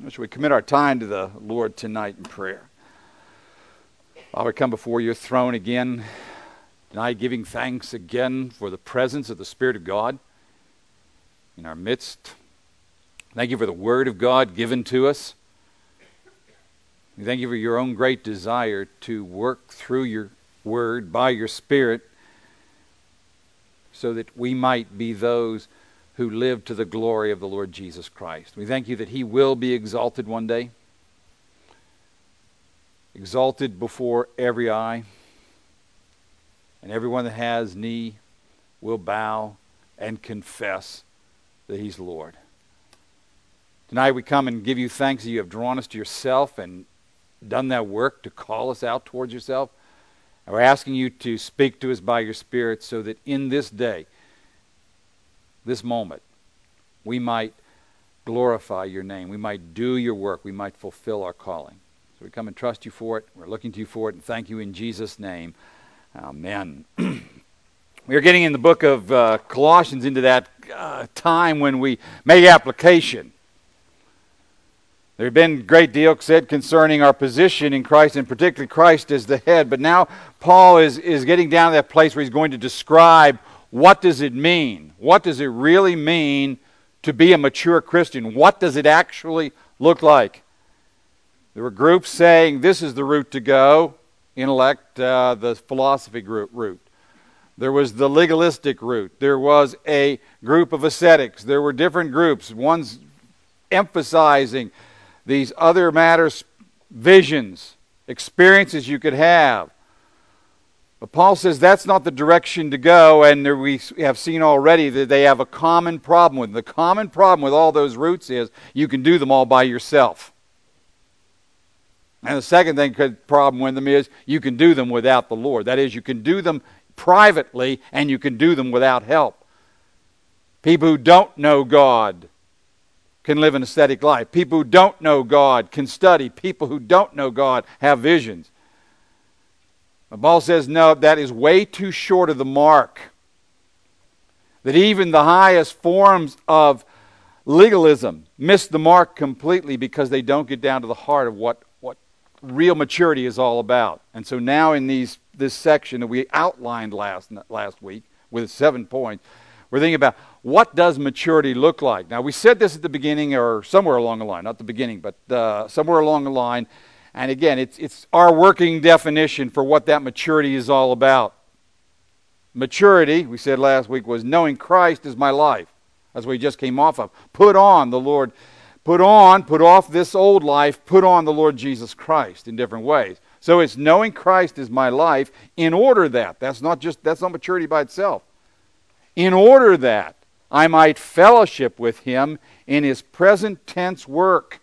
Shall we commit our time to the Lord tonight in prayer? Father, we come before your throne again tonight, giving thanks again for the presence of the Spirit of God in our midst. Thank you for the Word of God given to us. We thank you for your own great desire to work through your Word by your Spirit so that we might be those who live to the glory of the Lord Jesus Christ. We thank you that he will be exalted one day, exalted before every eye, and everyone that has knee will bow and confess that he's Lord. Tonight we come and give you thanks that you have drawn us to yourself and done that work to call us out towards yourself. And we're asking you to speak to us by your Spirit so that in this day, this moment, we might glorify your name. We might do your work. We might fulfill our calling. So we come and trust you for it. We're looking to you for it and thank you in Jesus' name. Amen. We are getting in the book of Colossians into that time when we make application. There had been a great deal said concerning our position in Christ, and particularly Christ as the head. But now Paul is getting down to that place where he's going to describe what does it mean? What does it really mean to be a mature Christian? What does it actually look like? There were groups saying this is the route to go, intellect, the philosophy route. There was the legalistic route. There was a group of ascetics. There were different groups. One's emphasizing these other matters, visions, experiences you could have. But Paul says that's not the direction to go, and we have seen already that they have a common problem with. The common problem with all those routes is you can do them all by yourself. And the second problem with them is you can do them without the Lord. That is, you can do them privately and you can do them without help. People who don't know God can live an ascetic life. People who don't know God can study. People who don't know God have visions. But Paul says, no, that is way too short of the mark. That even the highest forms of legalism miss the mark completely because they don't get down to the heart of what real maturity is all about. And so now in this section that we outlined last week with 7 points, we're thinking about what does maturity look like. Now we said this at the beginning or somewhere along the line, not the beginning, but somewhere along the line. And again, it's our working definition for what that maturity is all about. Maturity, we said last week, was knowing Christ is my life. That's what we just came off of. Put on the Lord. Put off this old life, put on the Lord Jesus Christ in different ways. So it's knowing Christ is my life in order that, that's not maturity by itself. In order that I might fellowship with him in his present tense work.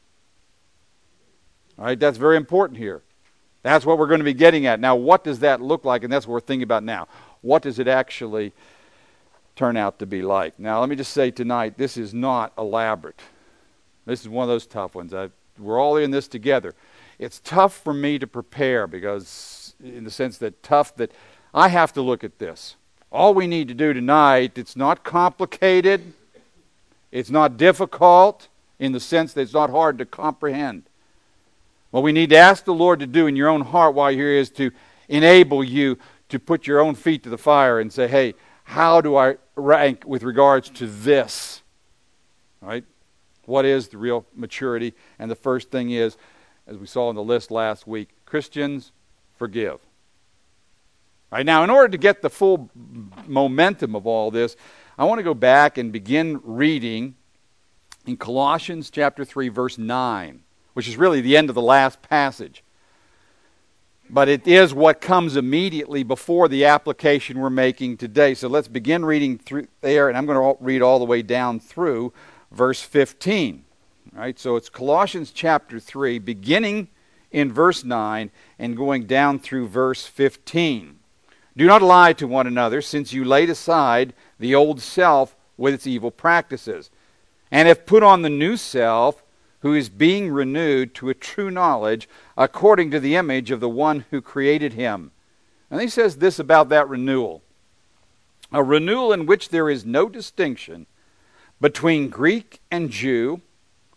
All right, that's very important here. That's what we're going to be getting at. Now, what does that look like? And that's what we're thinking about now. What does it actually turn out to be like? Now, let me just say tonight, this is not elaborate. This is one of those tough ones. We're all in this together. It's tough for me to prepare because, in the sense that tough that I have to look at this. All we need to do tonight, it's not complicated. It's not difficult in the sense that it's not hard to comprehend. What we need to ask the Lord to do in your own heart while you're here is to enable you to put your own feet to the fire and say, hey, how do I rank with regards to this? All right? What is the real maturity? And the first thing is, as we saw on the list last week, Christians forgive. All right, now, in order to get the full momentum of all this, I want to go back and begin reading in Colossians chapter 3, verse 9, which is really the end of the last passage. But it is what comes immediately before the application we're making today. So let's begin reading through there, and I'm going to read all the way down through verse 15. All right, so it's Colossians chapter 3, beginning in verse 9 and going down through verse 15. Do not lie to one another, since you laid aside the old self with its evil practices, and have put on the new self, who is being renewed to a true knowledge according to the image of the one who created him. And he says this about that renewal. A renewal in which there is no distinction between Greek and Jew,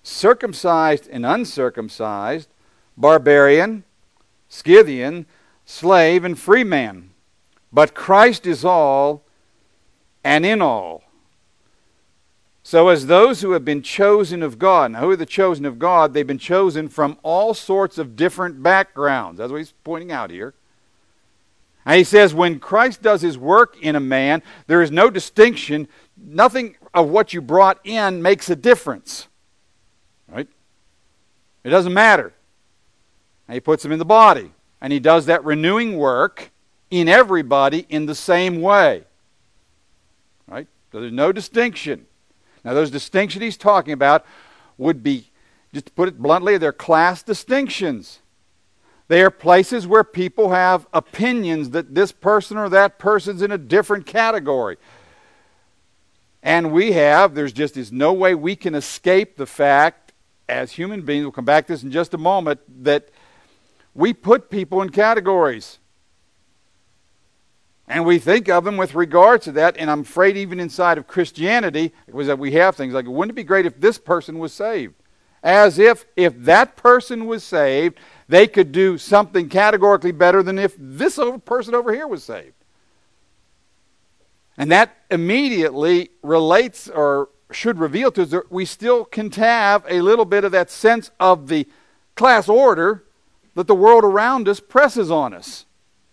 circumcised and uncircumcised, barbarian, Scythian, slave, and free man. But Christ is all and in all. So as those who have been chosen of God, now who are the chosen of God? They've been chosen from all sorts of different backgrounds. That's what he's pointing out here. And he says when Christ does his work in a man, there is no distinction. Nothing of what you brought in makes a difference. Right? It doesn't matter. And he puts them in the body. And he does that renewing work in everybody in the same way. Right? So there's no distinction. Now those distinctions he's talking about would be, just to put it bluntly, they're class distinctions. They are places where people have opinions that this person or that person's in a different category. And there's no way we can escape the fact, as human beings, we'll come back to this in just a moment, that we put people in categories. And we think of them with regards to that, and I'm afraid even inside of Christianity, was that we have things like, wouldn't it be great if this person was saved? As if that person was saved, they could do something categorically better than if this person over here was saved. And that immediately relates or should reveal to us that we still can have a little bit of that sense of the class order that the world around us presses on us.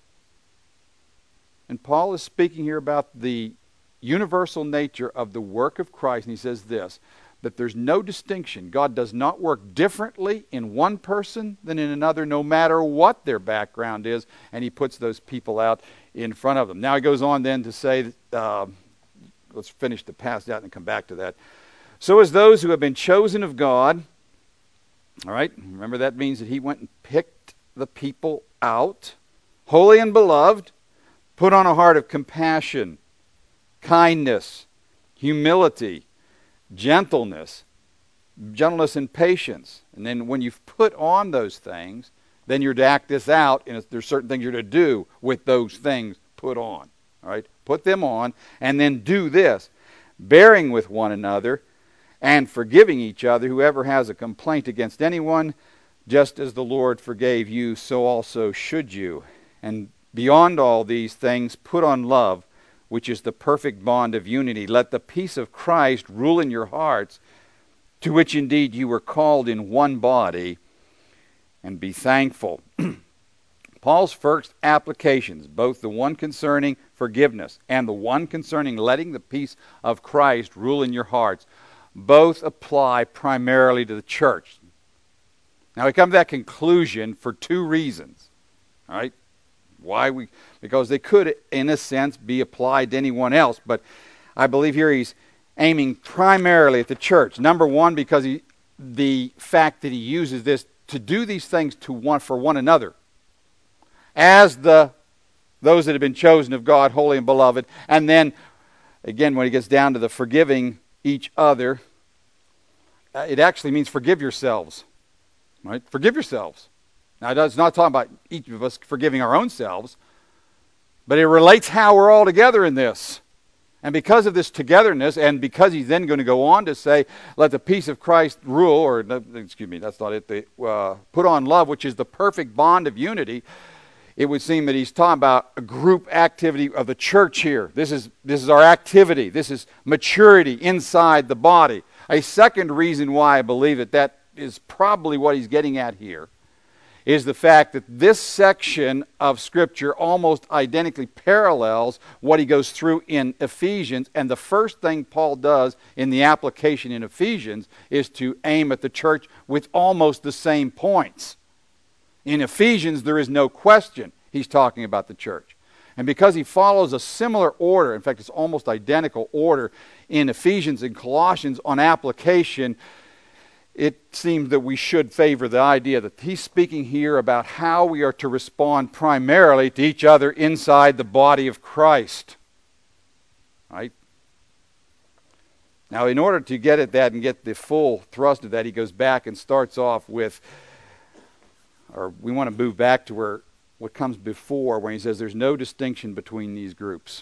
And Paul is speaking here about the universal nature of the work of Christ. And he says this, that there's no distinction. God does not work differently in one person than in another, no matter what their background is. And he puts those people out in front of them. Now he goes on then to say, let's finish the passage out and come back to that. So as those who have been chosen of God, all right, remember that means that he went and picked the people out, holy and beloved, put on a heart of compassion, kindness, humility, gentleness and patience. And then when you've put on those things, then you're to act this out, and there's certain things you're to do with those things put on. All right? Put them on, and then do this, bearing with one another and forgiving each other. Whoever has a complaint against anyone, just as the Lord forgave you, so also should you. And beyond all these things, put on love, which is the perfect bond of unity. Let the peace of Christ rule in your hearts, to which indeed you were called in one body, and be thankful. Paul's first applications, both the one concerning forgiveness and the one concerning letting the peace of Christ rule in your hearts, both apply primarily to the church. Now we come to that conclusion for two reasons. All right? Because they could, in a sense, be applied to anyone else. But I believe here he's aiming primarily at the church. Number one, because the fact that he uses this to do these things for one another, as those that have been chosen of God, holy and beloved. And then, again, when he gets down to the forgiving each other, it actually means forgive yourselves. Right? Forgive yourselves. Now, it's not talking about each of us forgiving our own selves, but it relates how we're all together in this. And because of this togetherness, and because he's then going to go on to say, let the peace of Christ rule, or, excuse me, that's not it, put on love, which is the perfect bond of unity, it would seem that he's talking about a group activity of the church here. This is our activity. This is maturity inside the body. A second reason why I believe that is probably what he's getting at here is the fact that this section of Scripture almost identically parallels what he goes through in Ephesians. And the first thing Paul does in the application in Ephesians is to aim at the church with almost the same points. In Ephesians, there is no question he's talking about the church. And because he follows a similar order, in fact, it's almost identical order in Ephesians and Colossians on application, it seems that we should favor the idea that he's speaking here about how we are to respond primarily to each other inside the body of Christ. Right? Now, in order to get at that and get the full thrust of that, he goes back and starts off with, or we want to move back to what comes before, when he says there's no distinction between these groups.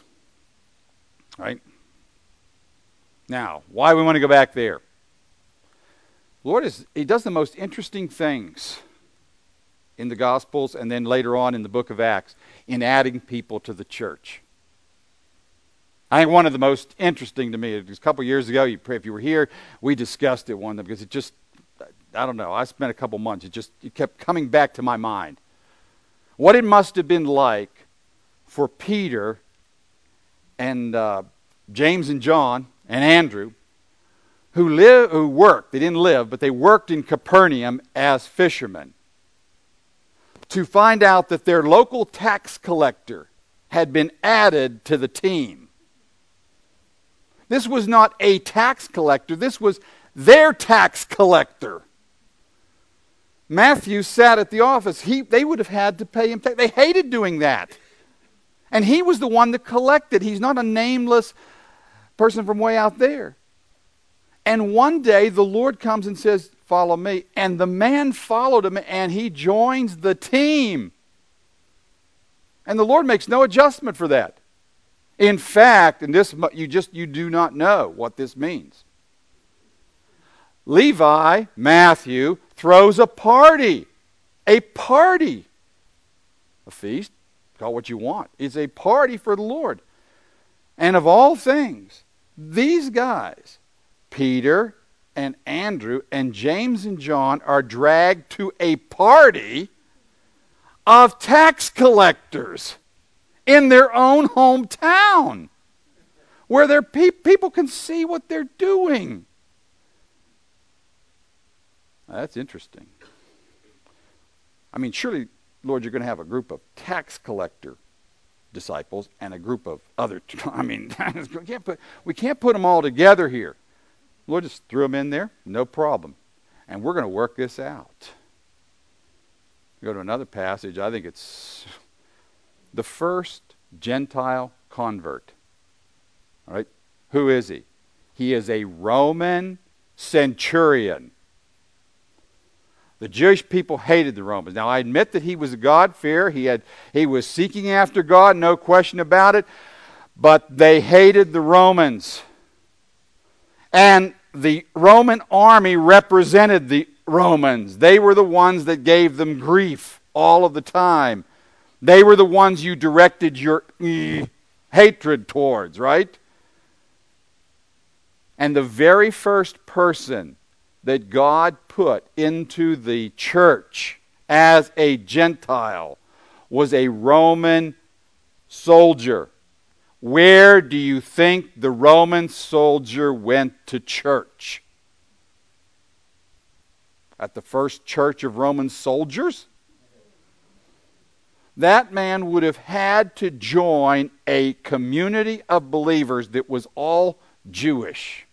Right? Now, why we want to go back there? He does the most interesting things in the Gospels and then later on in the book of Acts in adding people to the church. I think one of the most interesting to me, it was a couple years ago, if you were here, we discussed it one day because it just, I don't know, I spent a couple months, it kept coming back to my mind. What it must have been like for Peter and James and John and Andrew, who worked, they didn't live, but they worked in Capernaum as fishermen, to find out that their local tax collector had been added to the team. This was not a tax collector, this was their tax collector. Matthew sat at the office. They would have had to pay him tax. They hated doing that. And he was the one that collected. He's not a nameless person from way out there. And one day the Lord comes and says, "Follow me." And the man followed him and he joins the team. And the Lord makes no adjustment for that. In fact, and this you do not know what this means. Levi, Matthew, throws a party. A party. A feast, call it what you want. It's a party for the Lord. And of all things, these guys, Peter and Andrew and James and John, are dragged to a party of tax collectors in their own hometown, where their people can see what they're doing. Now, that's interesting. I mean, surely, Lord, you're going to have a group of tax collector disciples and a group of other. I mean, we can't put them all together here. Lord just threw them in there, no problem, and we're going to work this out. Go to another passage. I think it's the first Gentile convert. All right? Who is he? He is a Roman centurion. The Jewish people hated the Romans. Now, I admit that he was a God-fearer. He was seeking after God, no question about it. But they hated the Romans. And the Roman army represented the Romans. They were the ones that gave them grief all of the time. They were the ones you directed your hatred towards, right? And the very first person that God put into the church as a Gentile was a Roman soldier. Where do you think the Roman soldier went to church? At the first church of Roman soldiers? That man would have had to join a community of believers that was all Jewish.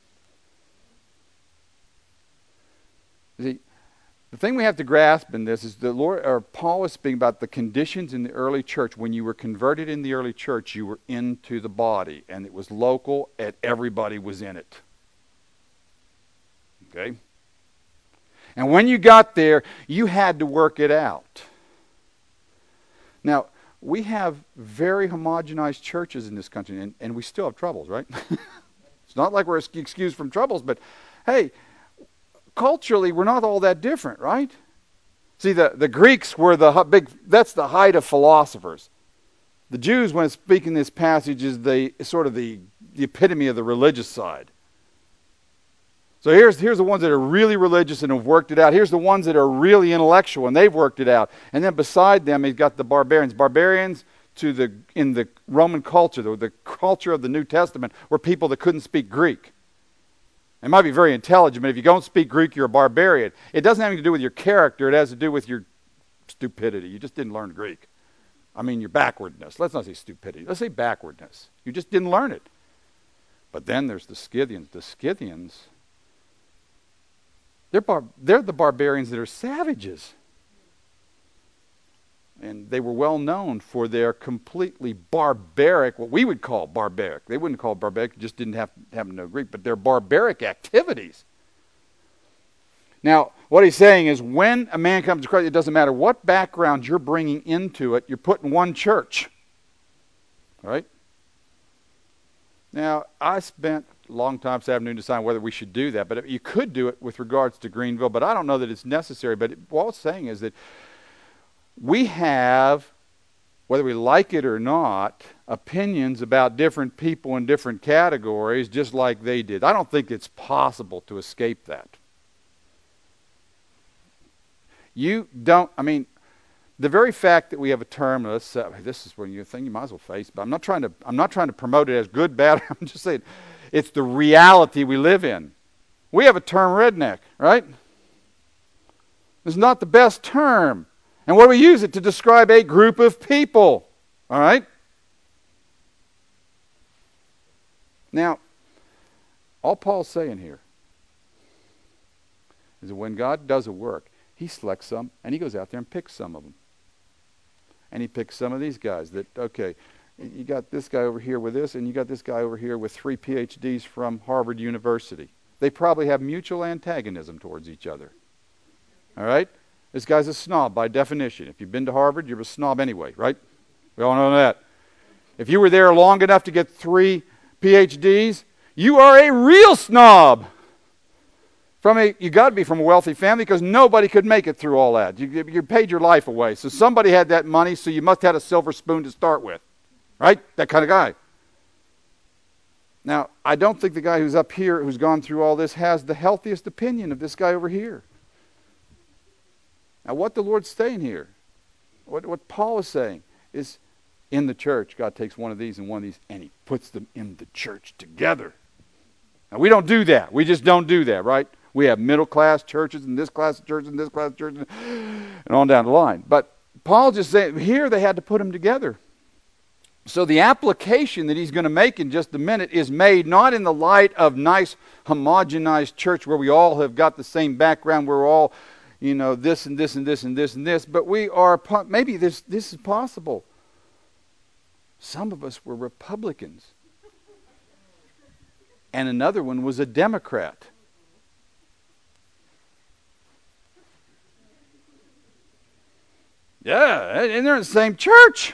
See, the thing we have to grasp in this is Paul is speaking about the conditions in the early church. When you were converted in the early church, you were into the body, and it was local, and everybody was in it. Okay? And when you got there, you had to work it out. Now, we have very homogenized churches in this country, and we still have troubles, right? It's not like we're excused from troubles, but hey, culturally, we're not all that different, right? See, the Greeks were that's the height of philosophers. The Jews, when speaking this passage, is the epitome of the religious side. So here's the ones that are really religious and have worked it out. Here's the ones that are really intellectual and they've worked it out. And then beside them, he's got the barbarians. Barbarians in the Roman culture, the culture of the New Testament, were people that couldn't speak Greek. It might be very intelligent, but if you don't speak Greek, you're a barbarian. It doesn't have anything to do with your character. It has to do with your stupidity. You just didn't learn Greek. I mean, your backwardness. Let's not say stupidity. Let's say backwardness. You just didn't learn it. But then there's the Scythians. The Scythians, they're the barbarians that are savages. And they were well known for their completely barbaric, what we would call barbaric. They wouldn't call it barbaric, just didn't happen to know Greek, but their barbaric activities. Now, what he's saying is when a man comes to Christ, it doesn't matter what background you're bringing into it, you're put in one church. All right? Now, I spent long time this afternoon to decide whether we should do that. But you could do it with regards to Greenville, but I don't know that it's necessary. But what I was saying is that we have, whether we like it or not, opinions about different people in different categories, just like they did. I don't think it's possible to escape that. You don't, I mean, the very fact that we have a term, this is when you think you might as well face, but I'm not trying to promote it as good, bad. I'm just saying it's the reality we live in. We have a term, redneck, right? It's not the best term. And what do we use it to describe a group of people? All right? Now, all Paul's saying here is that when God does a work, he selects some, and he goes out there and picks some of them. And he picks some of these guys that, okay, you got this guy over here with this, and you got this guy over here with 3 PhDs from Harvard University. They probably have mutual antagonism towards each other. All right? This guy's a snob by definition. If you've been to Harvard, you're a snob anyway, right? We all know that. If you were there long enough to get 3 PhDs, you are a real snob. You got to be from a wealthy family because nobody could make it through all that. You paid your life away. So somebody had that money, so you must have had a silver spoon to start with. Right? That kind of guy. Now, I don't think the guy who's up here, who's gone through all this, has the healthiest opinion of this guy over here. Now, what the Lord's saying here, what Paul is saying, is in the church, God takes one of these and one of these, and he puts them in the church together. Now, we don't do that. We just don't do that, right? We have middle-class churches and this class of churches and this class of churches and on down the line. But Paul just saying, here they had to put them together. So the application that he's going to make in just a minute is made not in the light of nice homogenized church where we all have got the same background, we're all, this and this and this and this and this, but we are, maybe this is possible. Some of us were Republicans. And another one was a Democrat. Yeah, and they're in the same church.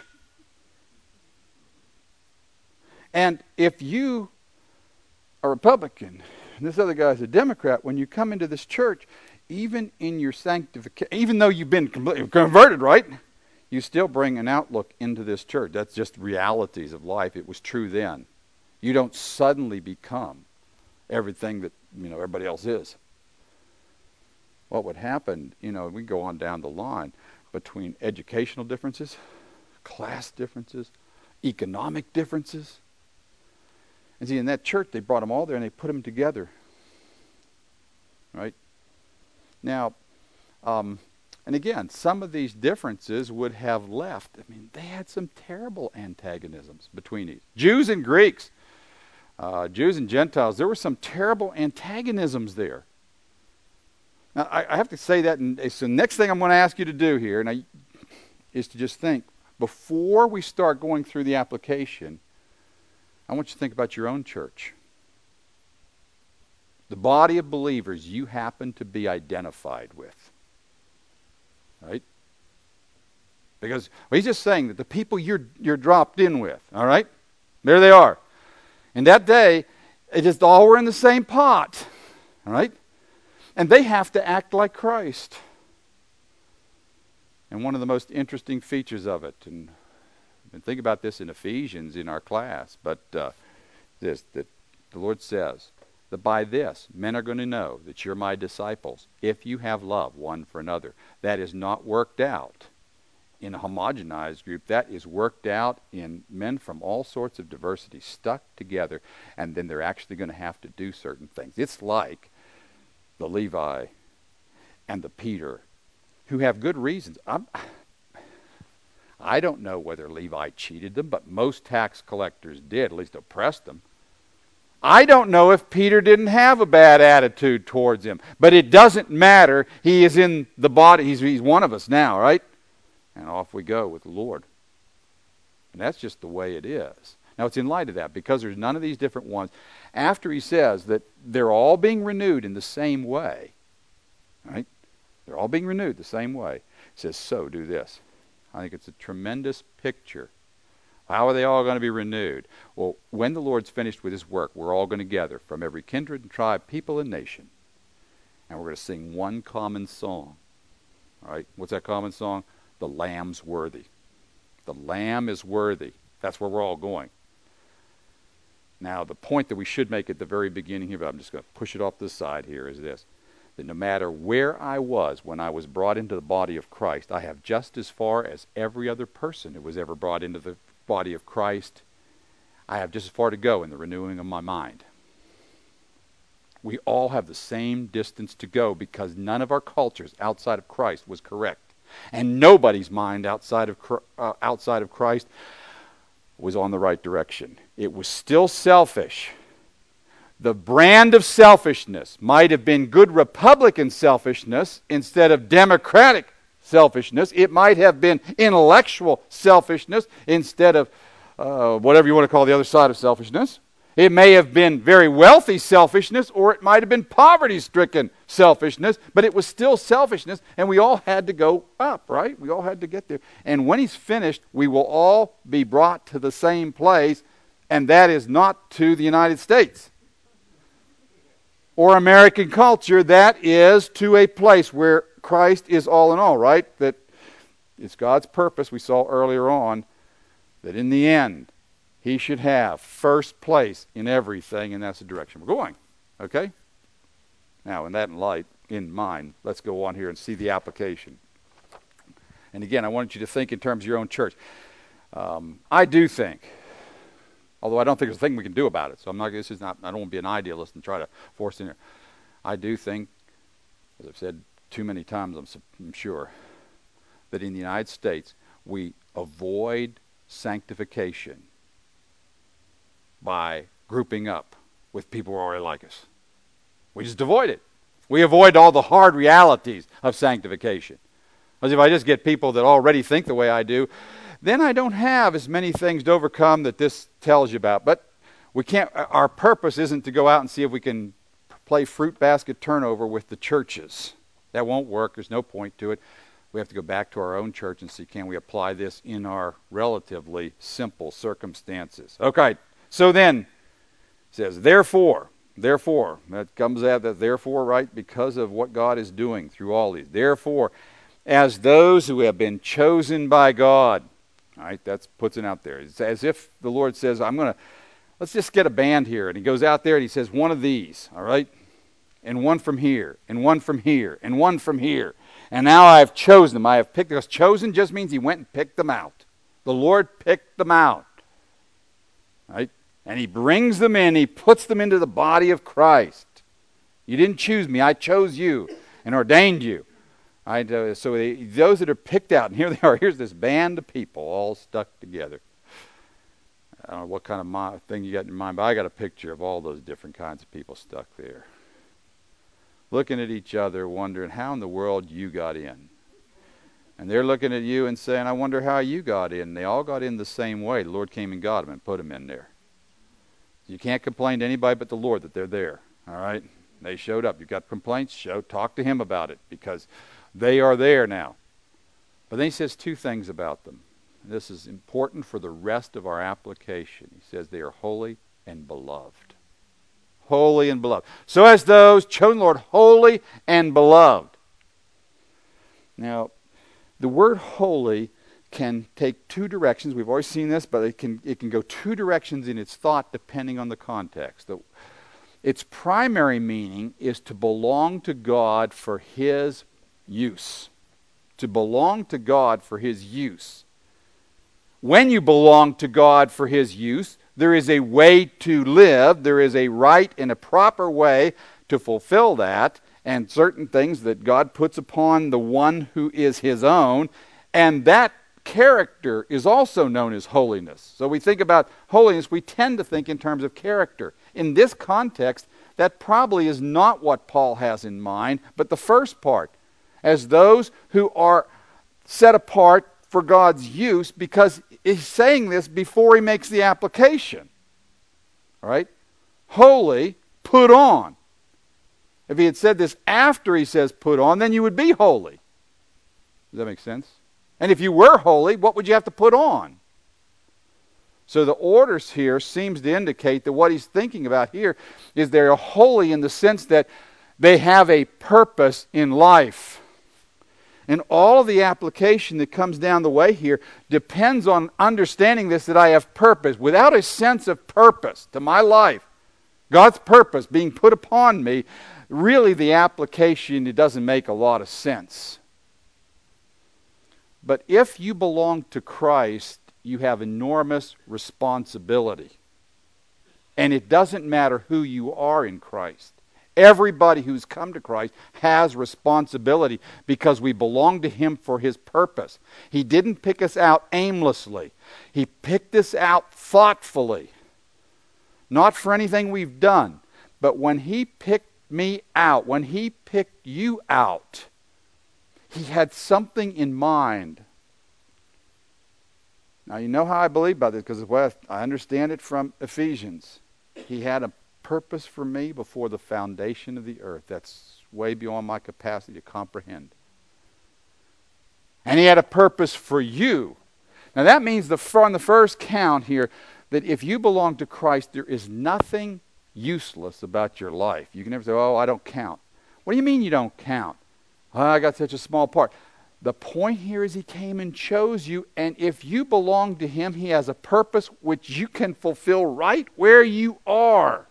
And if you are a Republican and this other guy's a Democrat, when you come into this church, even in your sanctification, even though you've been completely converted, right? You still bring an outlook into this church. That's just realities of life. It was true then. You don't suddenly become everything that everybody else is. What would happen, we go on down the line between educational differences, class differences, economic differences. And see, in that church, they brought them all there and they put them together. Right? Now, and again, some of these differences would have left. I mean, they had some terrible antagonisms between these. Jews and Greeks, Jews and Gentiles, there were some terrible antagonisms there. Now, I have to say that, and so the next thing I'm going to ask you to do here is to just think, before we start going through the application, I want you to think about your own church. The body of believers you happen to be identified with. Right? Because he's just saying that the people you're dropped in with, all right? There they are. In that day, it just all were in the same pot. All right? And they have to act like Christ. And one of the most interesting features of it, and think about this in Ephesians in our class, but that the Lord says that by this men are going to know that you're my disciples if you have love one for another. That is not worked out in a homogenized group. That is worked out in men from all sorts of diversity stuck together, and then they're actually going to have to do certain things. It's like the Levi and the Peter, who have good reasons. I don't know whether Levi cheated them, but most tax collectors did, at least oppressed them. I don't know if Peter didn't have a bad attitude towards him, but it doesn't matter. He is in the body. He's one of us now, right? And off we go with the Lord. And that's just the way it is. Now, it's in light of that, because there's none of these different ones. After he says that they're all being renewed in the same way, right? They're all being renewed the same way. He says, so do this. I think it's a tremendous picture How are they all going to be renewed? Well, when the Lord's finished with his work, we're all going to gather from every kindred and tribe, people, and nation. And we're going to sing one common song. All right? What's that common song? The Lamb's worthy. The Lamb is worthy. That's where we're all going. Now, the point that we should make at the very beginning here, but I'm just going to push it off to the side here, is this. That no matter where I was when I was brought into the body of Christ, I have just as far as every other person who was ever brought into the body of Christ, I have just as far to go in the renewing of my mind. We all have the same distance to go because none of our cultures outside of Christ was correct. And nobody's mind outside of Christ was on the right direction. It was still selfish. The brand of selfishness might have been good Republican selfishness instead of democratic selfishness. It might have been intellectual selfishness instead of whatever you want to call the other side of selfishness. It may have been very wealthy selfishness, or it might have been poverty-stricken selfishness, but it was still selfishness, and we all had to go up, right? We all had to get there. And when he's finished, we will all be brought to the same place, and that is not to the United States or American culture. That is to a place where Christ is all in all, right? That it's God's purpose, we saw earlier on, that in the end, he should have first place in everything, and that's the direction we're going. Okay? Now, in that light, in mind, let's go on here and see the application. And again, I want you to think in terms of your own church. I do think, although I don't think there's a thing we can do about it, so I don't want to be an idealist and try to force it in there. I do think, as I've said too many times, I'm sure, that in the United States, we avoid sanctification by grouping up with people who are already like us. We just avoid it. We avoid all the hard realities of sanctification. Because if I just get people that already think the way I do, then I don't have as many things to overcome that this tells you about. But we can't. Our purpose isn't to go out and see if we can play fruit basket turnover with the churches. That won't work. There's no point to it. We have to go back to our own church and see, can we apply this in our relatively simple circumstances. Okay. So then, it says, therefore, that comes out that therefore, right, because of what God is doing through all these. Therefore, as those who have been chosen by God, all right, that puts it out there. It's as if the Lord says, let's just get a band here. And he goes out there and he says, one of these, all right, and one from here, and one from here, and one from here. And now I've chosen them. I have picked them. Because chosen just means he went and picked them out. The Lord picked them out, right? And he brings them in, he puts them into the body of Christ. You didn't choose me, I chose you and ordained you. Those that are picked out, and here they are, here's this band of people all stuck together. I don't know what kind of thing you got in your mind, but I got a picture of all those different kinds of people stuck there. Looking at each other, wondering how in the world you got in. And they're looking at you and saying, I wonder how you got in. They all got in the same way. The Lord came and got them and put them in there. You can't complain to anybody but the Lord that they're there. All right? They showed up. You've got complaints? Talk to him about it because they are there now. But then he says two things about them. And this is important for the rest of our application. He says they are holy and beloved. Holy and beloved. So as those chosen, Lord, holy and beloved. Now, the word holy can take two directions. We've always seen this, but it can go two directions in its thought depending on the context. Its primary meaning is to belong to God for his use. To belong to God for his use. When you belong to God for his use, there is a way to live, there is a right and a proper way to fulfill that, and certain things that God puts upon the one who is his own, and that character is also known as holiness. So we think about holiness, we tend to think in terms of character. In this context, that probably is not what Paul has in mind, but the first part, as those who are set apart for God's use, because he's saying this before he makes the application. All right? Holy, put on. If he had said this after he says put on, then you would be holy. Does that make sense? And if you were holy, what would you have to put on? So the orders here seems to indicate that what he's thinking about here is they're holy in the sense that they have a purpose in life. And all of the application that comes down the way here depends on understanding this, that I have purpose. Without a sense of purpose to my life, God's purpose being put upon me, really the application, it doesn't make a lot of sense. But if you belong to Christ, you have enormous responsibility. And it doesn't matter who you are in Christ. Everybody who's come to Christ has responsibility because we belong to Him for His purpose. He didn't pick us out aimlessly. He picked us out thoughtfully. Not for anything we've done, but when He picked me out, when He picked you out, He had something in mind. Now you know how I believe about this because I understand it from Ephesians. He had a purpose for me before the foundation of the earth. That's way beyond my capacity to comprehend. And He had a purpose for you. Now that means on the first count here, that if you belong to Christ, there is nothing useless about your life. You can never say, oh, I don't count. What do you mean you don't count? Oh, I got such a small part. The point here is He came and chose you, and if you belong to Him, He has a purpose which you can fulfill right where you are.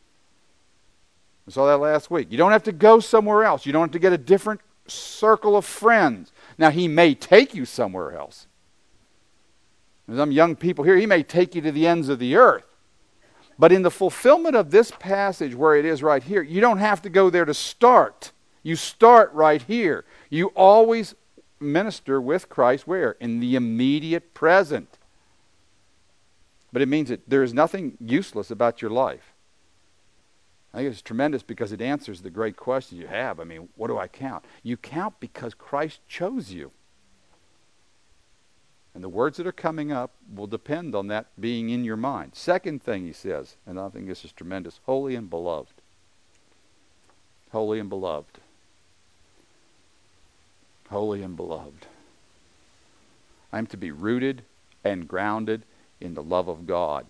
We saw that last week. You don't have to go somewhere else. You don't have to get a different circle of friends. Now, He may take you somewhere else. There's some young people here, He may take you to the ends of the earth. But in the fulfillment of this passage where it is right here, you don't have to go there to start. You start right here. You always minister with Christ where? In the immediate present. But it means that there is nothing useless about your life. I think it's tremendous because it answers the great question you have. I mean, what do I count? You count because Christ chose you. And the words that are coming up will depend on that being in your mind. Second thing he says, and I think this is tremendous, holy and beloved. Holy and beloved. Holy and beloved. I am to be rooted and grounded in the love of God.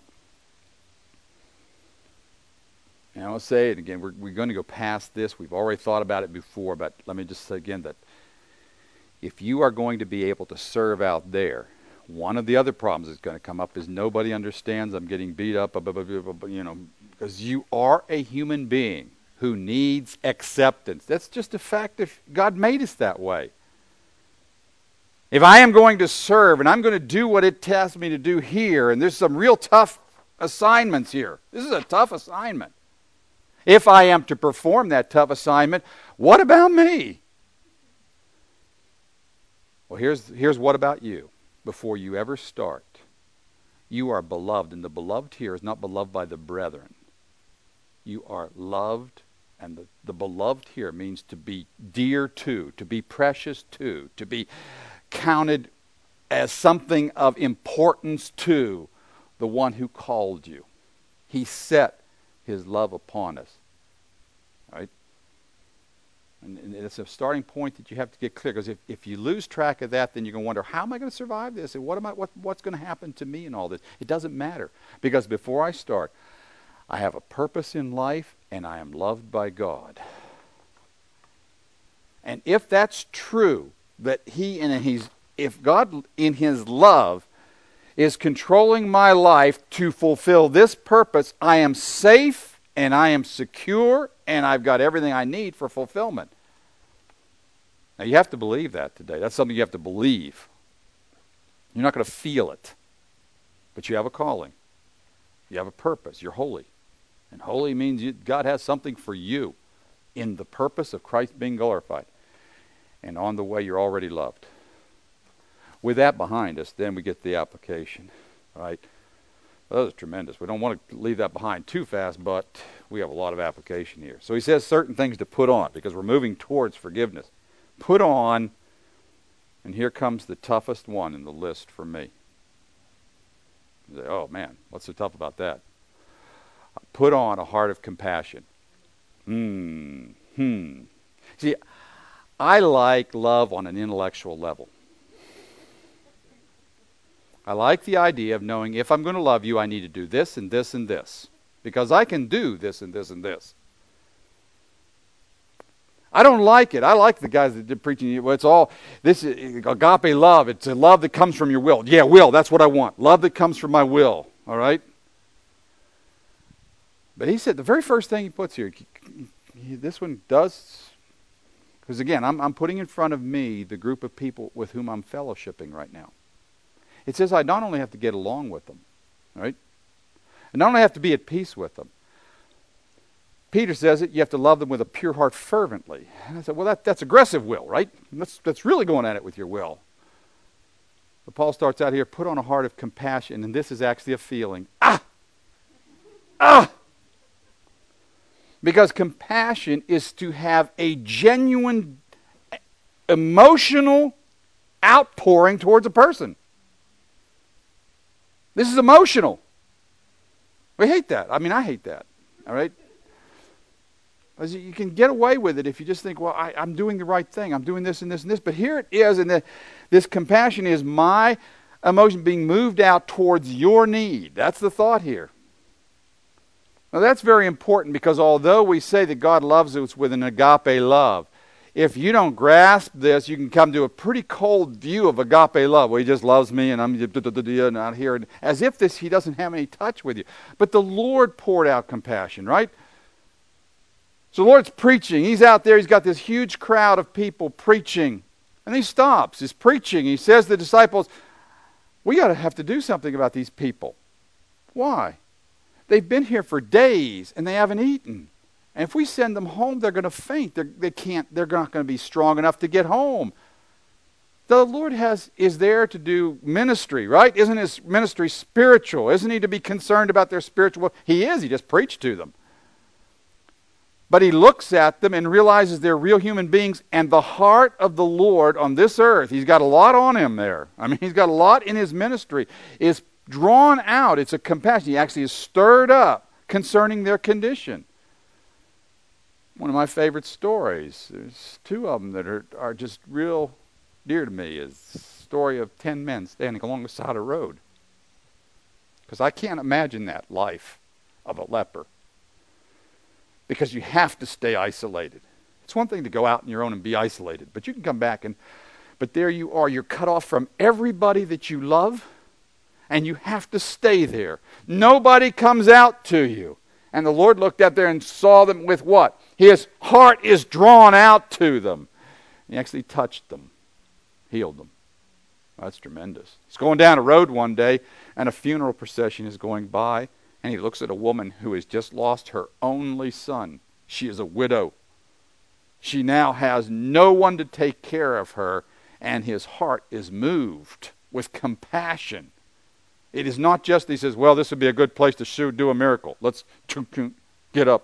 And I'll say it again, we're going to go past this. We've already thought about it before, but let me just say again that if you are going to be able to serve out there, one of the other problems that's going to come up is nobody understands I'm getting beat up, because you are a human being who needs acceptance. That's just a fact if God made us that way. If I am going to serve and I'm going to do what it tasks me to do here, and there's some real tough assignments here. This is a tough assignment. If I am to perform that tough assignment, what about me? Well, here's what about you. Before you ever start, you are beloved. And the beloved here is not beloved by the brethren. You are loved, and the beloved here means to be dear to be precious to be counted as something of importance to the one who called you. He set His love upon us. Right? And it's a starting point that you have to get clear, because if you lose track of that, then you're going to wonder, how am I going to survive this? And what's going to happen to me in all this? It doesn't matter, because before I start, I have a purpose in life, and I am loved by God. And if that's true, that if God in His love is controlling my life to fulfill this purpose, I am safe and I am secure and I've got everything I need for fulfillment. Now you have to believe that today. That's something you have to believe. You're not going to feel it. But you have a calling. You have a purpose. You're holy. And holy means God has something for you in the purpose of Christ being glorified. And on the way, you're already loved. With that behind us, then we get the application, right? Well, that was tremendous. We don't want to leave that behind too fast, but we have a lot of application here. So he says certain things to put on, because we're moving towards forgiveness. Put on, and here comes the toughest one in the list for me. You say, oh man, what's so tough about that? Put on a heart of compassion. See, I like love on an intellectual level. I like the idea of knowing if I'm going to love you, I need to do this and this and this. Because I can do this and this and this. I don't like it. I like the guys that did preaching. Well, it's all, this is agape love. It's a love that comes from your will. Yeah, will, that's what I want. Love that comes from my will. All right? But he said the very first thing he puts here, this one does, because again, I'm putting in front of me the group of people with whom I'm fellowshipping right now. It says I not only have to get along with them, right? And not only have to be at peace with them. Peter says it, you have to love them with a pure heart fervently. And I said, well, that's aggressive will, right? That's really going at it with your will. But Paul starts out here, put on a heart of compassion, and this is actually a feeling. Because compassion is to have a genuine emotional outpouring towards a person. This is emotional. We hate that. I mean, I hate that. All right? You can get away with it if you just think, well, I'm doing the right thing. I'm doing this and this and this. But here it is, and this compassion is my emotion being moved out towards your need. That's the thought here. Now that's very important, because although we say that God loves us with an agape love, if you don't grasp this, you can come to a pretty cold view of agape love. Well, he just loves me and I'm not here. As if he doesn't have any touch with you. But the Lord poured out compassion, right? So the Lord's preaching. He's out there. He's got this huge crowd of people preaching. And he stops. He's preaching. He says to the disciples, we got to have to do something about these people. Why? They've been here for days and they haven't eaten. And if we send them home, they're going to faint. They're not going to be strong enough to get home. The Lord is there to do ministry, right? Isn't his ministry spiritual? Isn't he to be concerned about their spiritual? He is. He just preached to them. But he looks at them and realizes they're real human beings, and the heart of the Lord on this earth, he's got a lot on him there. I mean, he's got a lot in his ministry, is drawn out. It's a compassion. He actually is stirred up concerning their condition. One of my favorite stories, there's two of them that are just real dear to me, is the story of 10 men standing along the side of the road. Because I can't imagine that life of a leper. Because you have to stay isolated. It's one thing to go out on your own and be isolated, but you can come back but there you are, you're cut off from everybody that you love, and you have to stay there. Nobody comes out to you. And the Lord looked up there and saw them with what? His heart is drawn out to them. He actually touched them, healed them. That's tremendous. He's going down a road one day, and a funeral procession is going by, and he looks at a woman who has just lost her only son. She is a widow. She now has no one to take care of her, and his heart is moved with compassion. It is not just he says, well, this would be a good place to do a miracle. Let's get up.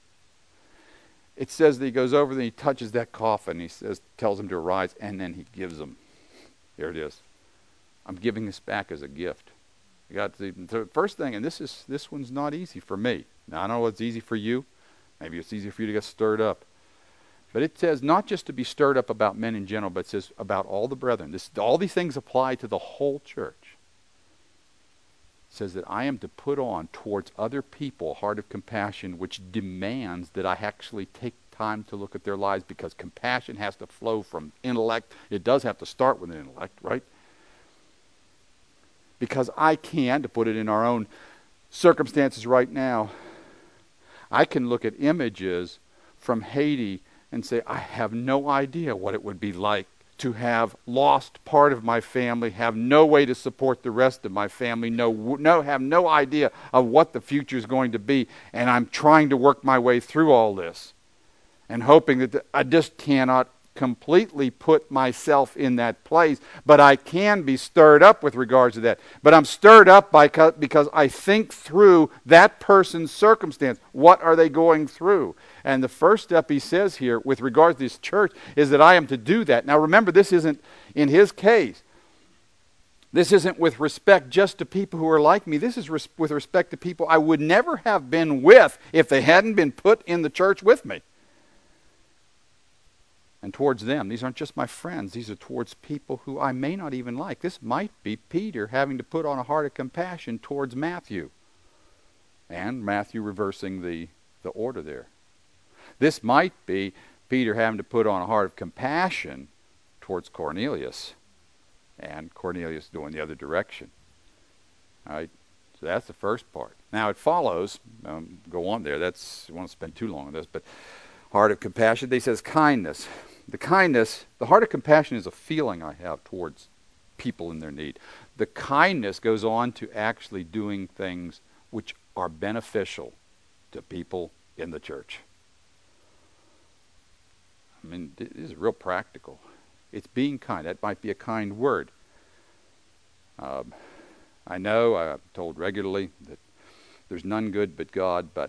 It says that he goes over and he touches that coffin. He tells him to arise, and then he gives them. Here it is. I'm giving this back as a gift. You got the first thing, and this one's not easy for me. Now I know what's easy for you. Maybe it's easy for you to get stirred up. But it says not just to be stirred up about men in general, but it says about all the brethren. All these things apply to the whole church. It says that I am to put on towards other people a heart of compassion, which demands that I actually take time to look at their lives, because compassion has to flow from intellect. It does have to start with intellect, right? Because I can, to put it in our own circumstances right now, I can look at images from Haiti and say, I have no idea what it would be like to have lost part of my family, have no way to support the rest of my family, have no idea of what the future is going to be, and I'm trying to work my way through all this and hoping that I just cannot completely put myself in that place, but I can be stirred up with regards to that. But I'm stirred up because I think through that person's circumstance. What are they going through? And the first step he says here with regards to this church is that I am to do that. Now remember, this isn't, in his case, this isn't with respect just to people who are like me. This is with respect to people I would never have been with if they hadn't been put in the church with me. And towards them, these aren't just my friends, these are towards people who I may not even like. This might be Peter having to put on a heart of compassion towards Matthew. And Matthew reversing the order there. This might be Peter having to put on a heart of compassion towards Cornelius. And Cornelius going the other direction. All right? So that's the first part. Now it follows, go on there, I won't spend too long on this, but heart of compassion, he says kindness. The heart of compassion is a feeling I have towards people in their need. The kindness goes on to actually doing things which are beneficial to people in the church. I mean, it is real practical. It's being kind. That might be a kind word. I know, I'm told regularly that there's none good but God, but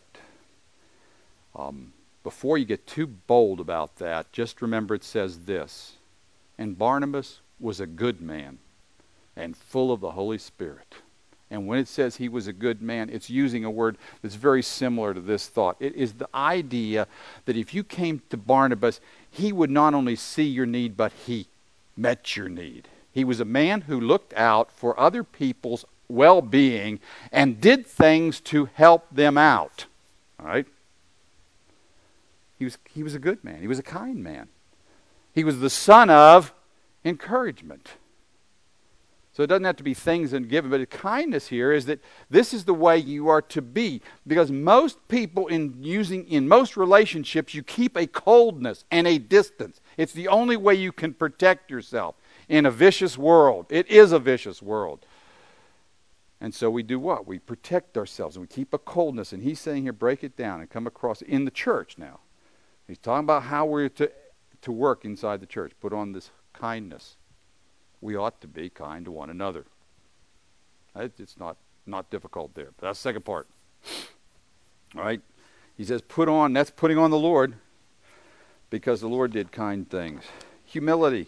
before you get too bold about that, just remember it says this, and Barnabas was a good man and full of the Holy Spirit. And when it says he was a good man, it's using a word that's very similar to this thought. It is the idea that if you came to Barnabas, he would not only see your need, but he met your need. He was a man who looked out for other people's well-being and did things to help them out. All right? He was a good man. He was a kind man. He was the son of encouragement. So it doesn't have to be things and given, but kindness here is that this is the way you are to be. Because most people in most relationships, you keep a coldness and a distance. It's the only way you can protect yourself in a vicious world. It is a vicious world. And so we do what? We protect ourselves and we keep a coldness. And he's saying here, break it down and come across in the church now. He's talking about how we're to work inside the church. Put on this kindness. We ought to be kind to one another. It's not difficult there. But that's the second part. All right? He says put on, that's putting on the Lord, because the Lord did kind things. Humility.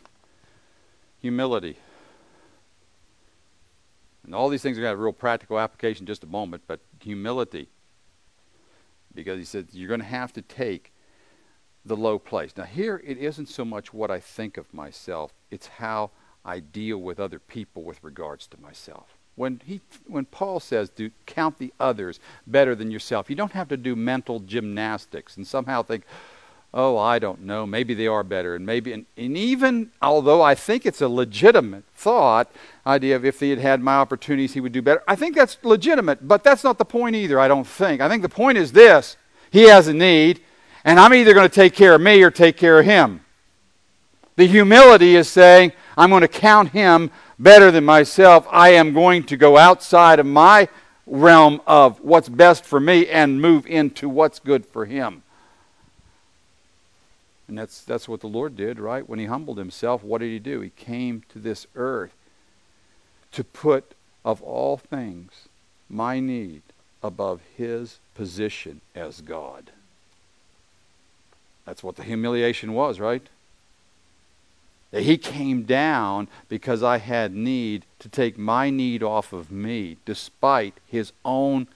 And all these things are going to have a real practical application in just a moment, but humility. Because he said you're going to have to take the low place. Now here it isn't so much what I think of myself, it's how I deal with other people with regards to myself. When Paul says to count the others better than yourself, you don't have to do mental gymnastics and somehow think, oh, I don't know, maybe they are better, and even although I think it's a legitimate thought, idea of if he had had my opportunities, he would do better. I think that's legitimate, but that's not the point either, I don't think. I think the point is this: he has a need, and I'm either going to take care of me or take care of him. The humility is saying, I'm going to count him better than myself. I am going to go outside of my realm of what's best for me and move into what's good for him. And that's what the Lord did, right? When he humbled himself, what did he do? He came to this earth to put, of all things, my need above his position as God. That's what the humiliation was, right? That he came down because I had need to take my need off of me, despite his own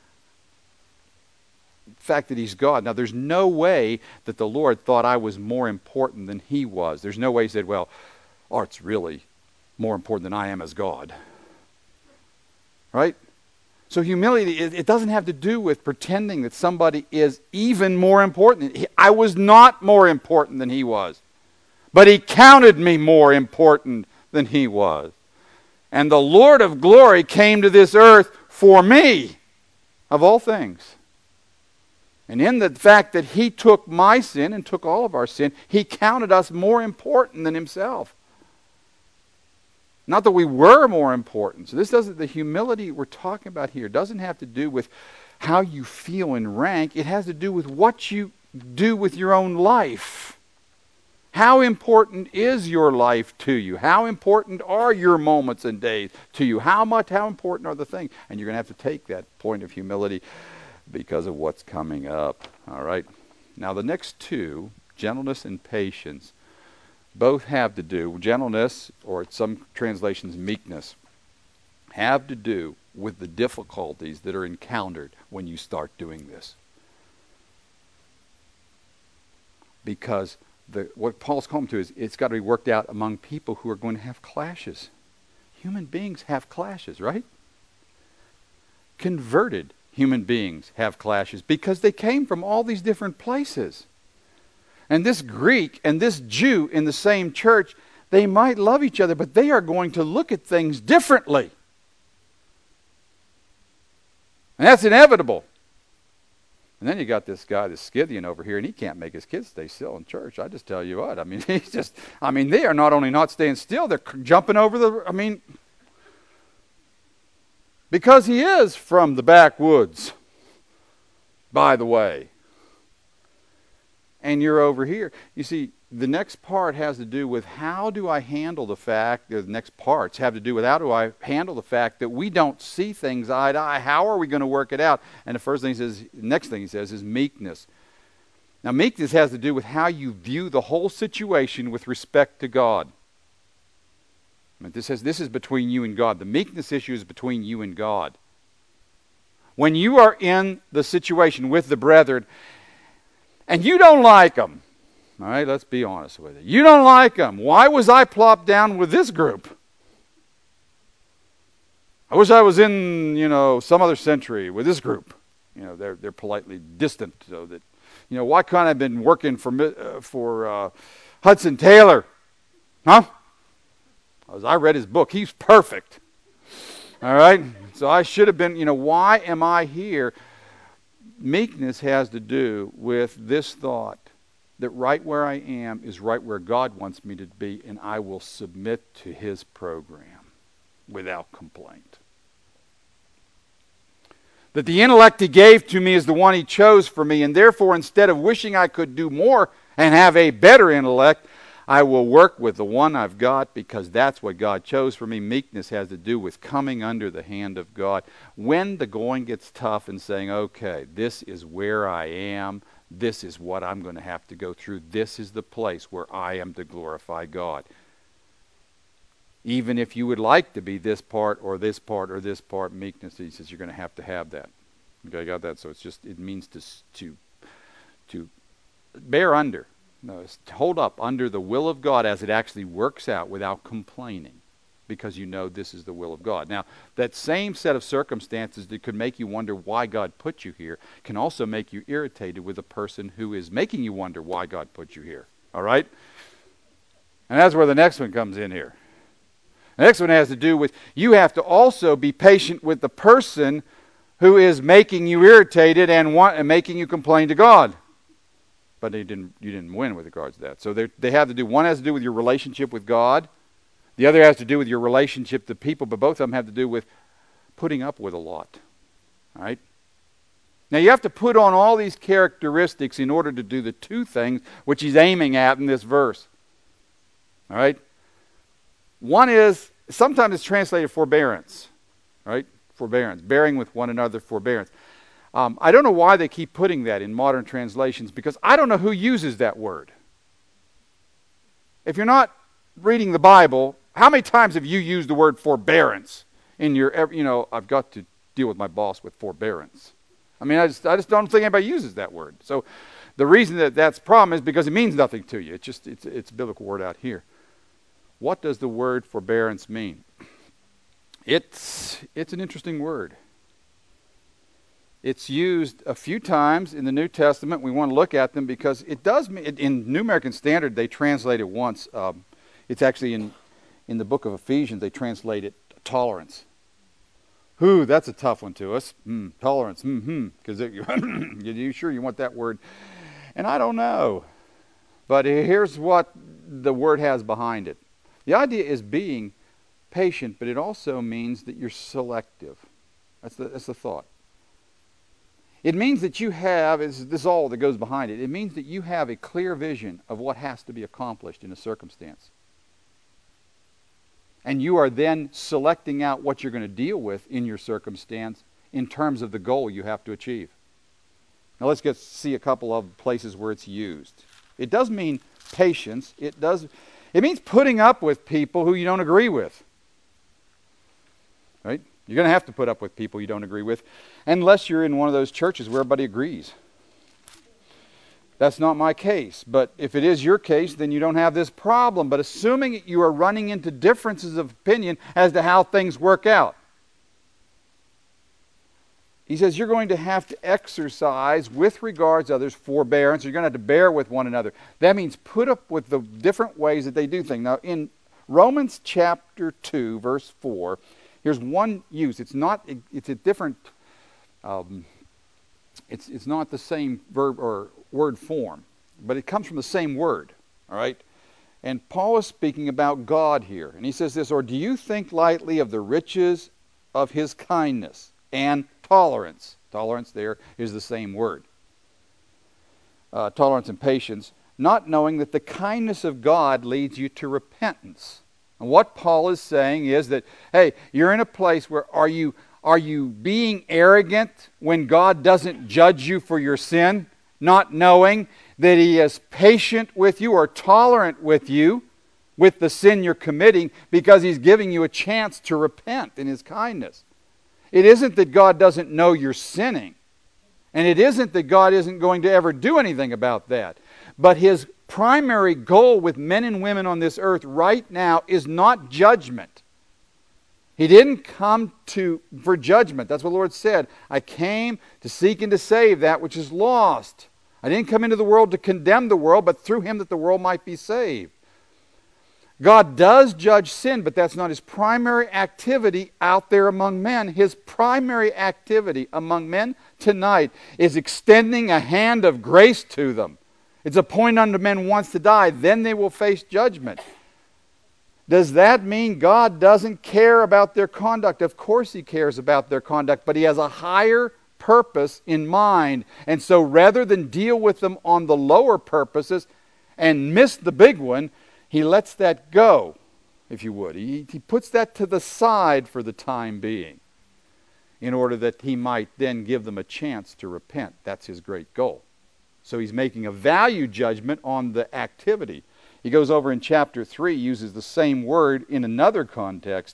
fact that he's God. Now, there's no way that the Lord thought I was more important than he was. There's no way he said, well, Art's really more important than I am as God. Right? So humility, it doesn't have to do with pretending that somebody is even more important. I was not more important than he was. But he counted me more important than he was. And the Lord of glory came to this earth for me, of all things. And in the fact that he took my sin and took all of our sin, he counted us more important than himself. Not that we were more important. So the humility we're talking about here doesn't have to do with how you feel in rank. It has to do with what you do with your own life. How important is your life to you? How important are your moments and days to you? How important are the things? And you're going to have to take that point of humility because of what's coming up. All right. Now the next two, gentleness and patience, both have to do, gentleness, or some translations meekness, have to do with the difficulties that are encountered when you start doing this. Because what Paul's calling to is it's got to be worked out among people who are going to have clashes. Human beings have clashes, right? Converted human beings have clashes because they came from all these different places. And this Greek and this Jew in the same church, they might love each other, but they are going to look at things differently. And that's inevitable. And then you got this guy, this Scythian over here, and he can't make his kids stay still in church. I just tell you what. I mean, they are not only not staying still, they're jumping over because he is from the backwoods, by the way. And you're over here. You see, the next part has to do with how do I handle the fact, the next parts have to do with how do I handle the fact that we don't see things eye to eye. How are we going to work it out? And the next thing he says is meekness. Now, meekness has to do with how you view the whole situation with respect to God. This is between you and God. The meekness issue is between you and God. When you are in the situation with the brethren, and you don't like them, all right, let's be honest with it. You don't like them. Why was I plopped down with this group? I wish I was in, some other century with this group. They're politely distant, so that, why can't I have been working for Hudson Taylor? Huh? As I read his book, he's perfect. All right? So I should have been, why am I here? Meekness has to do with this thought that right where I am is right where God wants me to be, and I will submit to his program without complaint. That the intellect he gave to me is the one he chose for me, and therefore instead of wishing I could do more and have a better intellect, I will work with the one I've got because that's what God chose for me. Meekness has to do with coming under the hand of God when the going gets tough and saying, okay, this is where I am. This is what I'm going to have to go through. This is the place where I am to glorify God. Even if you would like to be this part or this part or this part, meekness, he says, you're going to have that. Okay, got that? So it means to bear under. No, hold up under the will of God as it actually works out without complaining, because you know this is the will of God. Now, that same set of circumstances that could make you wonder why God put you here can also make you irritated with a person who is making you wonder why God put you here. All right? And that's where the next one comes in here. The next one has to do with you have to also be patient with the person who is making you irritated and making you complain to God. But you didn't win with regards to that. So they have to do, one has to do with your relationship with God. The other has to do with your relationship to people, but both of them have to do with putting up with a lot. All right? Now you have to put on all these characteristics in order to do the two things which he's aiming at in this verse. All right? One is, sometimes it's translated forbearance. Right? Forbearance. Bearing with one another, forbearance. I don't know why they keep putting that in modern translations, because I don't know who uses that word. If you're not reading the Bible, how many times have you used the word forbearance in your, I've got to deal with my boss with forbearance. I mean, I just don't think anybody uses that word. So the reason that's a problem is because it means nothing to you. It's a biblical word out here. What does the word forbearance mean? It's an interesting word. It's used a few times in the New Testament. We want to look at them because it does mean, in New American Standard, they translate it once. It's actually in the book of Ephesians, they translate it tolerance. Ooh, that's a tough one to us. Tolerance. Because you sure you want that word? And I don't know. But here's what the word has behind it. The idea is being patient, but it also means that you're selective. That's the thought. It means that you have, this is all that goes behind it, it means that you have a clear vision of what has to be accomplished in a circumstance. And you are then selecting out what you're going to deal with in your circumstance in terms of the goal you have to achieve. Now let's see a couple of places where it's used. It does mean patience. It means putting up with people who you don't agree with. Right? You're going to have to put up with people you don't agree with, unless you're in one of those churches where everybody agrees. That's not my case. But if it is your case, then you don't have this problem. But assuming you are running into differences of opinion as to how things work out, he says you're going to have to exercise, with regards to others, forbearance. You're going to have to bear with one another. That means put up with the different ways that they do things. Now, in Romans chapter 2, verse 4, here's one use. It's a different, it's not the same verb or word form, but it comes from the same word, all right? And Paul is speaking about God here. And he says this, or do you think lightly of the riches of his kindness and tolerance? Tolerance there is the same word. Tolerance and patience, not knowing that the kindness of God leads you to repentance. And what Paul is saying is that, hey, you're in a place where are you being arrogant when God doesn't judge you for your sin, not knowing that he is patient with you or tolerant with you with the sin you're committing because he's giving you a chance to repent in his kindness? It isn't that God doesn't know you're sinning, and it isn't that God isn't going to ever do anything about that. But his primary goal with men and women on this earth right now is not judgment. He didn't come for judgment. That's what the Lord said. I came to seek and to save that which is lost. I didn't come into the world to condemn the world, but through him that the world might be saved. God does judge sin, but that's not his primary activity out there among men. His primary activity among men tonight is extending a hand of grace to them. It's appointed unto men once to die, then they will face judgment. Does that mean God doesn't care about their conduct? Of course he cares about their conduct, but he has a higher purpose in mind. And so rather than deal with them on the lower purposes and miss the big one, he lets that go, if you would. He puts that to the side for the time being in order that he might then give them a chance to repent. That's his great goal. So he's making a value judgment on the activity. He goes over in chapter 3, uses the same word in another context.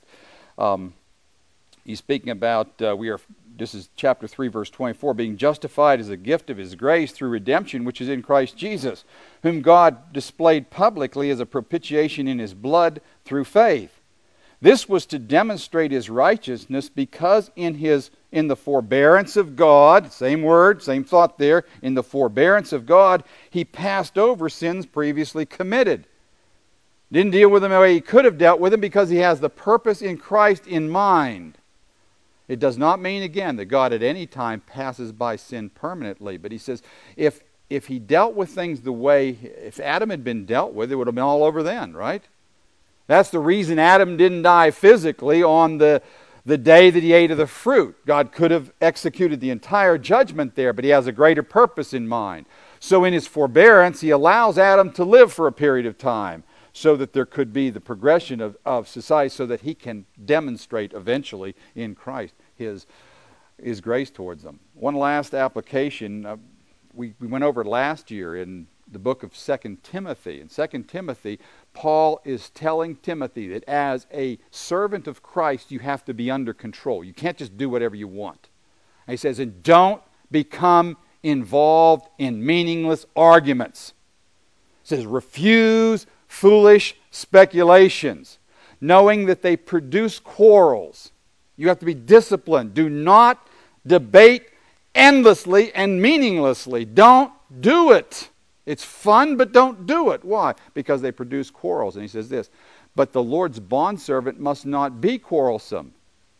He's speaking about, this is chapter 3, verse 24, being justified as a gift of his grace through redemption, which is in Christ Jesus, whom God displayed publicly as a propitiation in his blood through faith. This was to demonstrate his righteousness, because in the forbearance of God, same word, same thought there, in the forbearance of God, he passed over sins previously committed. Didn't deal with them the way he could have dealt with them because he has the purpose in Christ in mind. It does not mean, again, that God at any time passes by sin permanently. But he says, if he dealt with things the way, if Adam had been dealt with, it would have been all over then, right? That's the reason Adam didn't die physically on the day that he ate of the fruit. God could have executed the entire judgment there, but he has a greater purpose in mind. So in his forbearance, he allows Adam to live for a period of time so that there could be the progression of society, so that he can demonstrate eventually in Christ his grace towards them. One last application. We went over it last year in the book of 2 Timothy. In 2 Timothy, Paul is telling Timothy that as a servant of Christ, you have to be under control. You can't just do whatever you want. And he says, and don't become involved in meaningless arguments. He says, refuse foolish speculations, knowing that they produce quarrels. You have to be disciplined. Do not debate endlessly and meaninglessly. Don't do it. It's fun, but don't do it. Why? Because they produce quarrels. And he says this, but the Lord's bondservant must not be quarrelsome,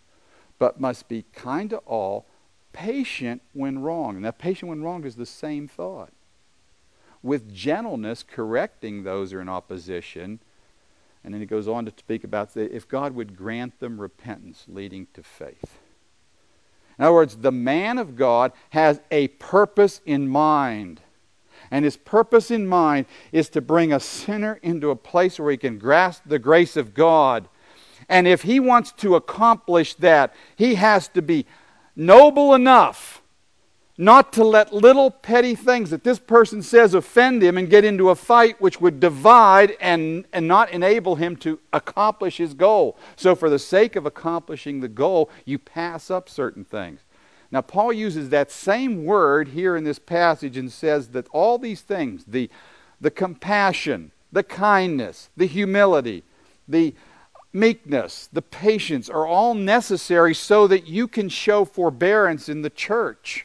but must be kind to all, patient when wrong. And that patient when wrong is the same thought. With gentleness, correcting those who are in opposition. And then he goes on to speak about if God would grant them repentance leading to faith. In other words, the man of God has a purpose in mind. And his purpose in mind is to bring a sinner into a place where he can grasp the grace of God. And if he wants to accomplish that, he has to be noble enough not to let little petty things that this person says offend him and get into a fight which would divide and not enable him to accomplish his goal. So for the sake of accomplishing the goal, you pass up certain things. Now, Paul uses that same word here in this passage and says that all these things, the compassion, the kindness, the humility, the meekness, the patience, are all necessary so that you can show forbearance in the church.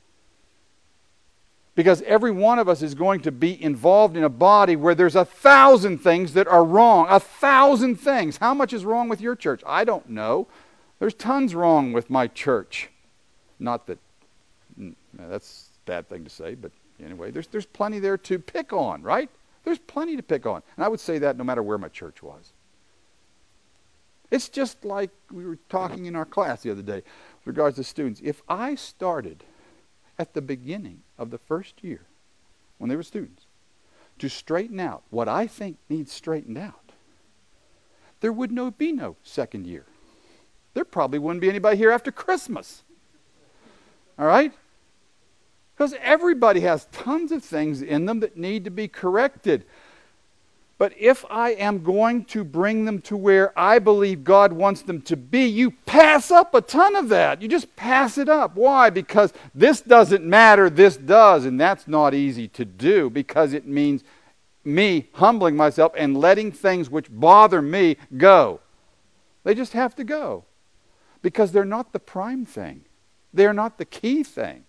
Because every one of us is going to be involved in a body where there's 1,000 things that are wrong. 1,000 things. How much is wrong with your church? I don't know. There's tons wrong with my church. Not that, that's a bad thing to say, but anyway, there's plenty there to pick on, right? There's plenty to pick on. And I would say that no matter where my church was. It's just like we were talking in our class the other day with regards to students. If I started at the beginning of the first year, when they were students, to straighten out what I think needs straightened out, there would be no second year. There probably wouldn't be anybody here after Christmas. All right? Because everybody has tons of things in them that need to be corrected. But if I am going to bring them to where I believe God wants them to be, you pass up a ton of that. You just pass it up. Why? Because this doesn't matter, this does. And that's not easy to do because it means me humbling myself and letting things which bother me go. They just have to go. Because they're not the prime thing. They're not the key thing.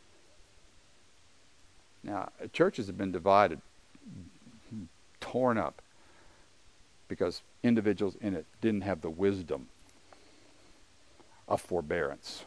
Now, churches have been divided, torn up, because individuals in it didn't have the wisdom of forbearance.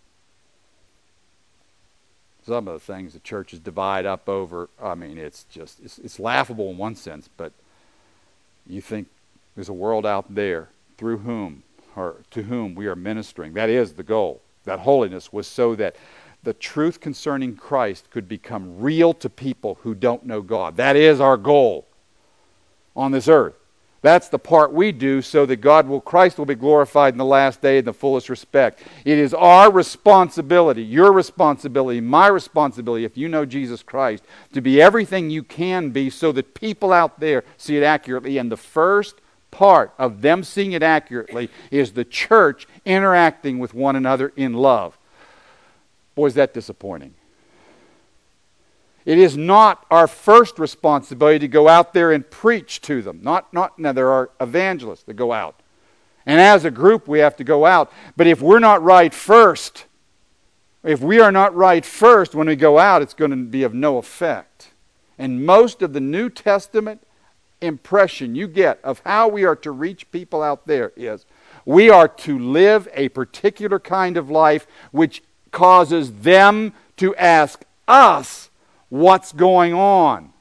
Some of the things the churches divide up over, I mean, it's laughable in one sense, but you think there's a world out there through whom, or to whom we are ministering. That is the goal. That holiness was so that the truth concerning Christ could become real to people who don't know God. That is our goal on this earth. That's the part we do so that Christ will be glorified in the last day in the fullest respect. It is our responsibility, your responsibility, my responsibility, if you know Jesus Christ, to be everything you can be so that people out there see it accurately. And the first part of them seeing it accurately is the church interacting with one another in love. Boy, is that disappointing. It is not our first responsibility to go out there and preach to them. Now there are evangelists that go out. And as a group we have to go out. But if we're not right first, if we are not right first when we go out, it's going to be of no effect. And most of the New Testament impression you get of how we are to reach people out there is we are to live a particular kind of life which causes them to ask us what's going on.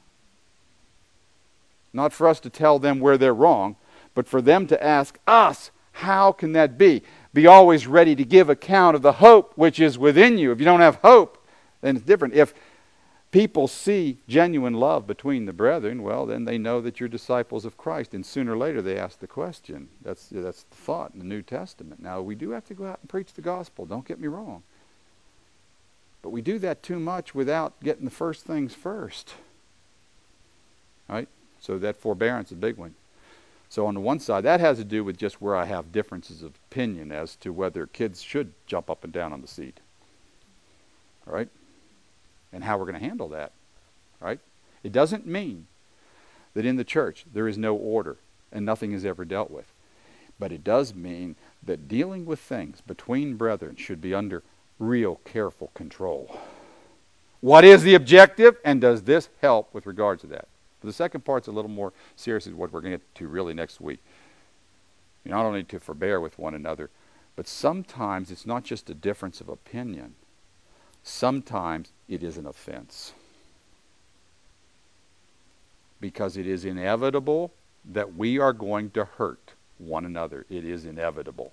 Not for us to tell them where they're wrong, but for them to ask us, how can that be? Be always ready to give account of the hope which is within you. If you don't have hope, then it's different. If people see genuine love between the brethren, well, then they know that you're disciples of Christ. And sooner or later they ask the question. That's the thought in the New Testament. Now, we do have to go out and preach the gospel. Don't get me wrong. But we do that too much without getting the first things first. Right? So that forbearance is a big one. So on the one side, that has to do with just where I have differences of opinion as to whether kids should jump up and down on the seat. All right? And how we're going to handle that. Right? It doesn't mean that in the church there is no order and nothing is ever dealt with. But it does mean that dealing with things between brethren should be under real careful control. What is the objective, and does this help with regard to that? But the second part's a little more serious, is what we're going to get to really next week. You not only to forbear with one another, but sometimes it's not just a difference of opinion. Sometimes it is an offense. Because it is inevitable that we are going to hurt one another. It is inevitable.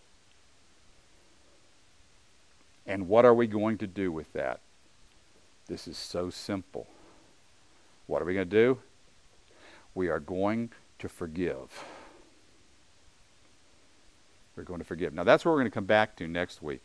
And what are we going to do with that? This is so simple. What are we going to do? We are going to forgive. We're going to forgive. Now that's what we're going to come back to next week.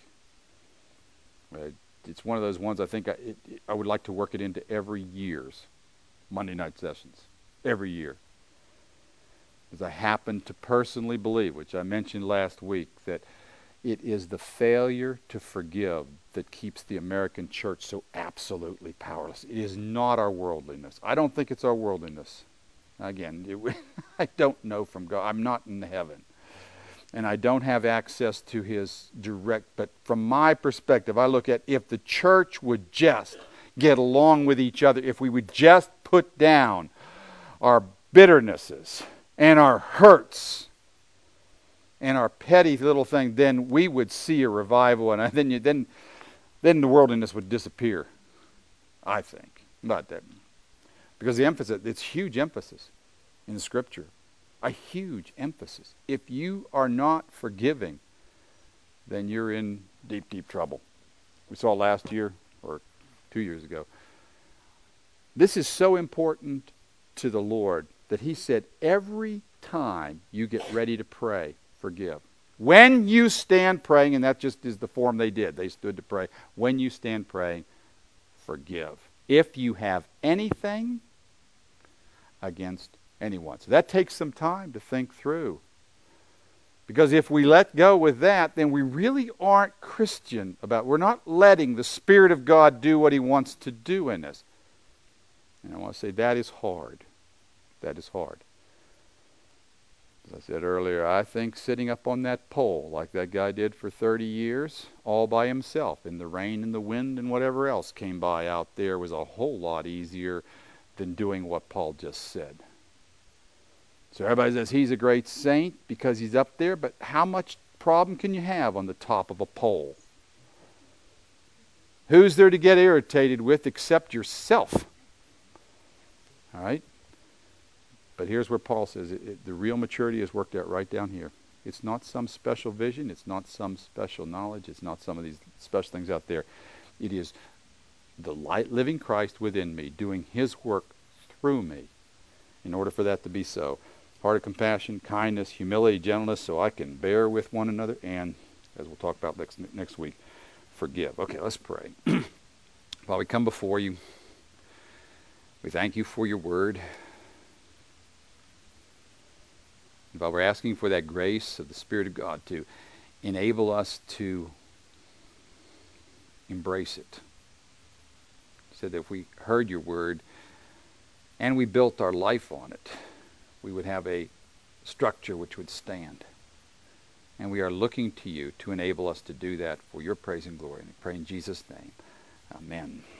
It's one of those ones I think I would like to work it into every year's Monday night sessions. Every year. Because I happen to personally believe, which I mentioned last week, that It is the failure to forgive that keeps the American church so absolutely powerless. It is not our worldliness. I don't think it's our worldliness. Again, I don't know from God. I'm not in heaven. And I don't have access to his direct. But from my perspective, I look at if the church would just get along with each other, if we would just put down our bitternesses and our hurts and our petty little thing, then we would see a revival, and then the worldliness would disappear, I think. But that, because the emphasis, it's huge emphasis in Scripture, a huge emphasis. If you are not forgiving, then you're in deep, deep trouble. We saw last year, or 2 years ago. This is so important to the Lord that he said every time you get ready to pray, forgive. When you stand praying, and that just is the form they did. They stood to pray. When you stand praying, forgive. If you have anything against anyone. So that takes some time to think through. Because if we let go with that, then we really aren't Christian about. We're not letting the Spirit of God do what he wants to do in us. And I want to say that is hard. That is hard. As I said earlier, I think sitting up on that pole like that guy did for 30 years, all by himself, in the rain and the wind and whatever else came by out there, was a whole lot easier than doing what Paul just said. So everybody says he's a great saint because he's up there, but how much problem can you have on the top of a pole? Who's there to get irritated with except yourself? All right? But here's where Paul says the real maturity is worked out right down here. It's not some special vision. It's not some special knowledge. It's not some of these special things out there. It is the light living Christ within me, doing his work through me in order for that to be so. Heart of compassion, kindness, humility, gentleness, so I can bear with one another, and, as we'll talk about next week, forgive. Okay, let's pray. While we come before you, we thank you for your word. While we're asking for that grace of the Spirit of God to enable us to embrace it. So that if we heard your word and we built our life on it, we would have a structure which would stand. And we are looking to you to enable us to do that for your praise and glory. And we pray in Jesus' name. Amen.